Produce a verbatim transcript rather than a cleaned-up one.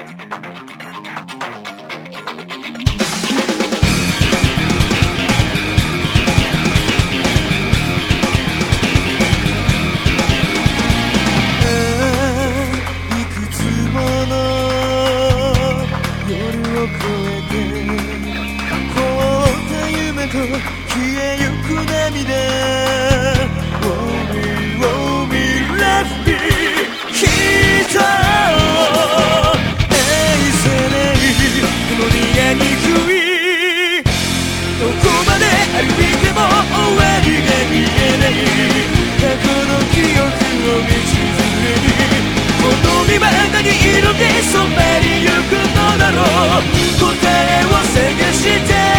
消えゆく涙 Oh me, oh me, left me きっと愛せないこの苦い日どこまで歩いても終わりが見えない過去の記憶を道連れにこの身は何色で染まりゆくのだろう答えを探して